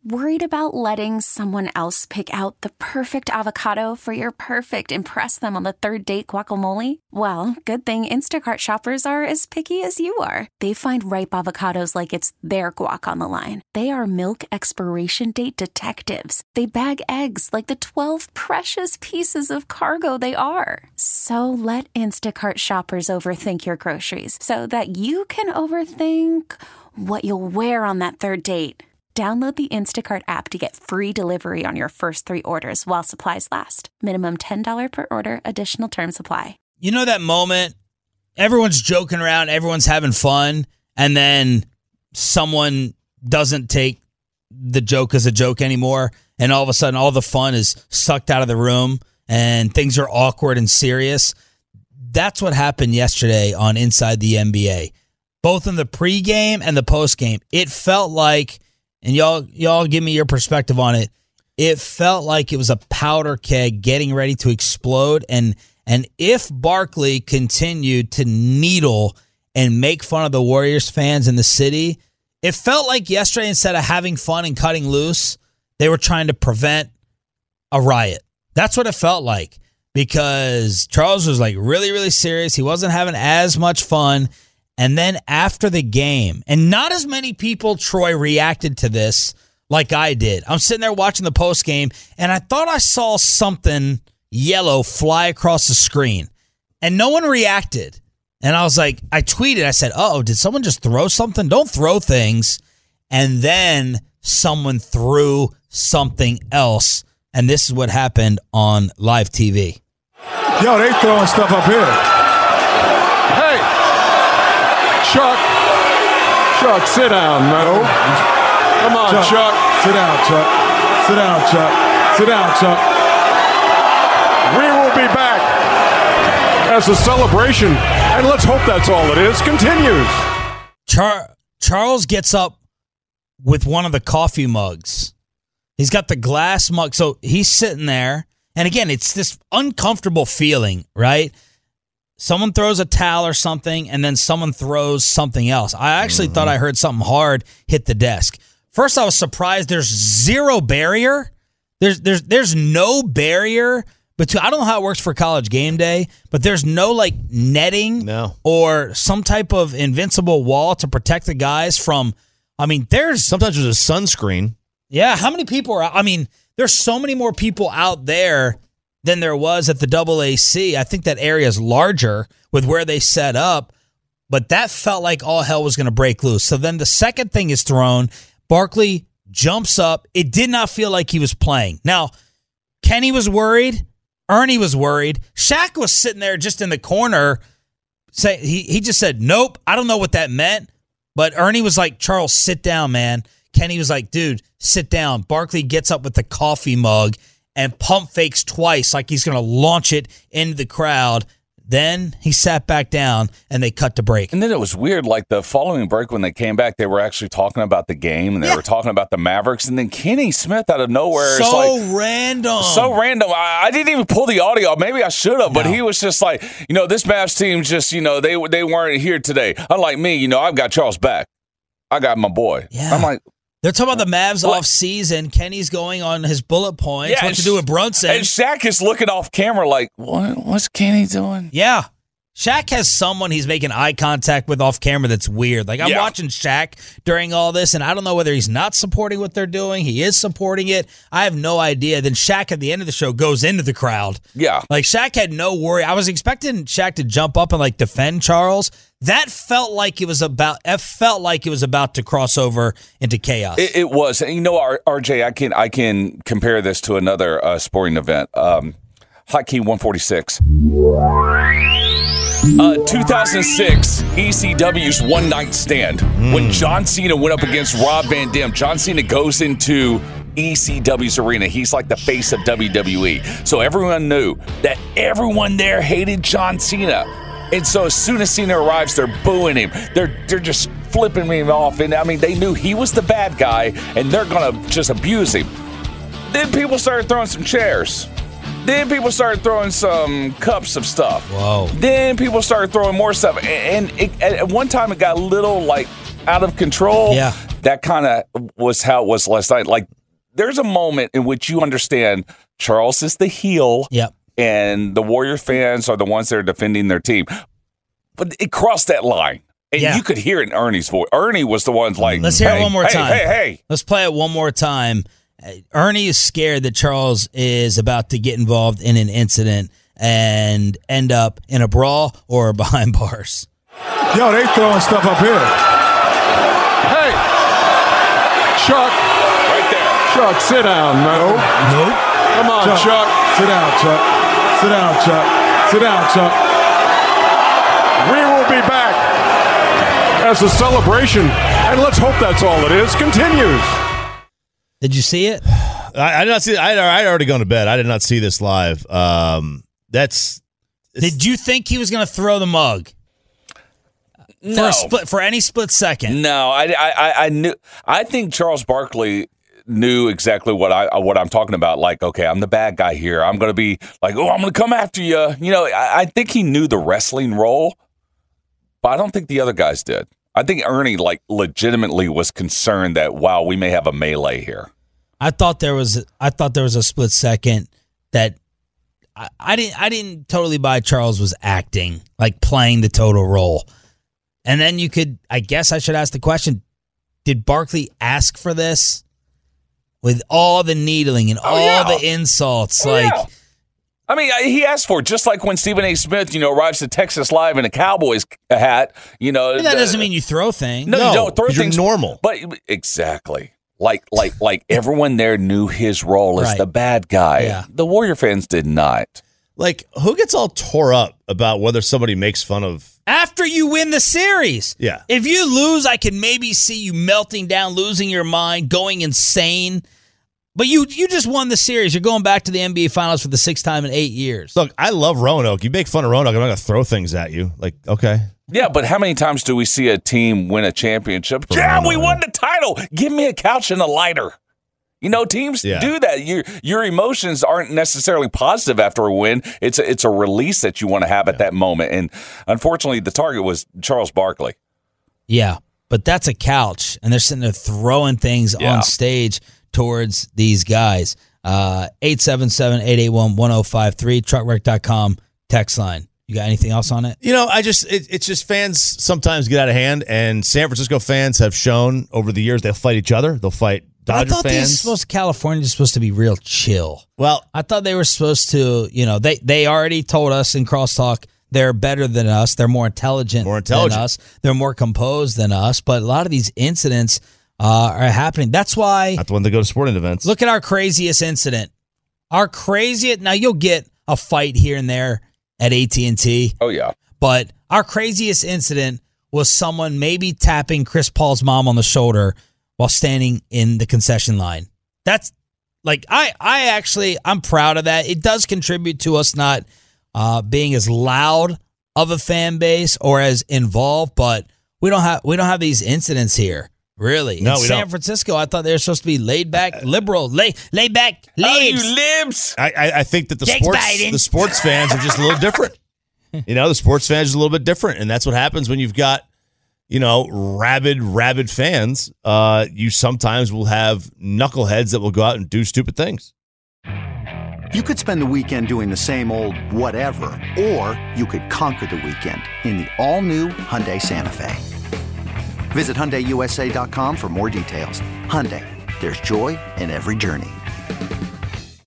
Worried about letting someone else pick out the perfect avocado for your perfect impress them on the third date guacamole? Well, good thing Instacart shoppers are as picky as you are. They find ripe avocados like it's their guac on the line. They are milk expiration date detectives. They bag eggs like the 12 precious pieces of cargo they are. So let Instacart shoppers overthink your groceries so that you can overthink what you'll wear on that third date. Download the Instacart app to get free delivery on your first 3 orders while supplies last. Minimum $10 per order. Additional terms apply. You know that moment? Everyone's joking around. Everyone's having fun. And then someone doesn't take the joke as a joke anymore. And all of a sudden, all the fun is sucked out of the room. And things are awkward and serious. That's what happened yesterday on Inside the NBA. Both in the pregame and the postgame. It felt like... And y'all give me your perspective on it. It felt like it was a powder keg getting ready to explode. And if Barkley continued to needle and make fun of the Warriors fans in the city, it felt like yesterday, instead of having fun and cutting loose, they were trying to prevent a riot. That's what it felt like, because Charles was like really, really serious. He wasn't having as much fun. And then after the game, and not as many people, Troy, reacted to this like I did. I'm sitting there watching the post game, and I thought I saw something yellow fly across the screen, and no one reacted. And I was like, I tweeted, I said, uh-oh, did someone just throw something? Don't throw things. And then someone threw something else, and this is what happened on live TV. Yo, they throwing stuff up here. Chuck, sit down, man. No. Come on, Chuck. Sit down, Chuck. Sit down, Chuck. Sit down, Chuck. We will be back as the celebration, and let's hope that's all it is, continues. Charles gets up with one of the coffee mugs. He's got the glass mug. So he's sitting there. And again, it's this uncomfortable feeling, right? Someone throws a towel or something, and then someone throws something else. I actually thought I heard something hard hit the desk. First, I was surprised there's zero barrier. There's no barrier between. I don't know how it works for College Game Day, but there's no like netting or some type of invincible wall to protect the guys from. I mean, sometimes there's a sunscreen. Yeah, how many people are? I mean, there's so many more people out there than there was at the AAC. I think that area is larger with where they set up, but that felt like all hell was going to break loose. So then the second thing is thrown. Barkley jumps up. It did not feel like he was playing. Now, Kenny was worried. Ernie was worried. Shaq was sitting there just in the corner. He just said, nope, I don't know what that meant. But Ernie was like, Charles, sit down, man. Kenny was like, dude, sit down. Barkley gets up with the coffee mug and pump fakes twice like he's going to launch it into the crowd. Then he sat back down, and they cut to break. And then it was weird, like the following break when they came back, they were actually talking about the game, and they were talking about the Mavericks, and then Kenny Smith out of nowhere is like... random. So random. I didn't even pull the audio. Maybe I should have, but he was just like, this Mavs team just, they weren't here today. Unlike me, I've got Charles back. I got my boy. Yeah. I'm like... They're talking about the Mavs off season. Kenny's going on his bullet points. What to do with Brunson. And Shaq is looking off camera like, what's Kenny doing? Yeah. Shaq has someone he's making eye contact with off camera that's weird. Like, I'm watching Shaq during all this, and I don't know whether he's not supporting what they're doing. He is supporting it. I have no idea. Then Shaq at the end of the show goes into the crowd. Yeah. Like, Shaq had no worry. I was expecting Shaq to jump up and, like, defend Charles. That felt like it was about to cross over into chaos. It was. And RJ, I can compare this to another sporting event. Hotkey 146. 2006, ECW's One Night Stand. When John Cena went up against Rob Van Dam, John Cena goes into ECW's arena. He's like the face of WWE. So everyone knew that everyone there hated John Cena. And so as soon as Cena arrives, they're booing him. They're just flipping him off. And, they knew he was the bad guy, and they're going to just abuse him. Then people started throwing some chairs. Then people started throwing some cups of stuff. Whoa. Then people started throwing more stuff. And at one time, it got a little, out of control. Yeah. that kind of was how it was last night. Like, there's a moment in which you understand Charles is the heel. Yep. And the Warrior fans are the ones that are defending their team. But it crossed that line. And you could hear it in Ernie's voice. Ernie was the one like, let's hear it one more time. Hey. Let's play it one more time. Ernie is scared that Charles is about to get involved in an incident and end up in a brawl or behind bars. Yo, they throwing stuff up here. Hey, Chuck. Right there. Chuck, sit down, man. Nope. Come on, Chuck. Sit down, Chuck. Sit down, Chuck. Sit down, Chuck. We will be back as the celebration, and let's hope that's all it is, continues. Did you see it? I did not see it. I'd already gone to bed. I did not see this live. Did you think he was going to throw the mug? No. For any split second? No, I knew. I think Charles Barkley knew exactly what I'm talking about. Like, okay, I'm the bad guy here. I'm going to be like, oh, I'm going to come after you. You know, I think he knew the wrestling role, but I don't think the other guys did. I think Ernie like legitimately was concerned that, wow, we may have a melee here. I thought there was a split second that I didn't totally buy Charles was acting, like playing the total role. And then I guess I should ask the question, did Barkley ask for this? With all the needling and the insults, Yeah. I mean, he asked for it, just like when Stephen A. Smith, arrives to Texas Live in a Cowboys hat. That doesn't mean you throw things. No, you don't throw things. You're normal. But exactly. Like everyone there knew his role as the bad guy. Yeah. The Warrior fans did not. Like, who gets all tore up about whether somebody makes fun of? After you win the series. Yeah. If you lose, I can maybe see you melting down, losing your mind, going insane. But you just won the series. You're going back to the NBA Finals for the 6th time in 8 years. Look, I love Roanoke. You make fun of Roanoke, I'm not going to throw things at you. Like, okay. Yeah, but how many times do we see a team win a championship? Yeah, we won the title. Give me a couch and a lighter. Teams do that. Your emotions aren't necessarily positive after a win. It's a release that you want to have at that moment. And unfortunately, the target was Charles Barkley. Yeah, but that's a couch, and they're sitting there throwing things on stage towards these guys. 877-881-1053, truckwreck.com, text line. You got anything else on it? It's just fans sometimes get out of hand, and San Francisco fans have shown over the years they'll fight each other. They'll fight Dodger fans. California is supposed to be real chill. Well, I thought they were supposed to, they already told us in Crosstalk they're better than us. They're more intelligent than us. They're more composed than us. But a lot of these incidents are happening. That's why. Not the one that go to sporting events. Look at our craziest incident. Now, you'll get a fight here and there at AT&T. Oh, yeah. But our craziest incident was someone maybe tapping Chris Paul's mom on the shoulder while standing in the concession line. That's like, I'm proud of that. It does contribute to us not being as loud of a fan base or as involved, but we don't have these incidents here. Really? No, in San Francisco, I thought they were supposed to be laid back, liberal, laid back, libs. Oh, you libs! I think that the sports fans are just a little different. The sports fans are a little bit different, and that's what happens when you've got, rabid fans. You sometimes will have knuckleheads that will go out and do stupid things. You could spend the weekend doing the same old whatever, or you could conquer the weekend in the all-new Hyundai Santa Fe. Visit HyundaiUSA.com for more details. Hyundai, there's joy in every journey.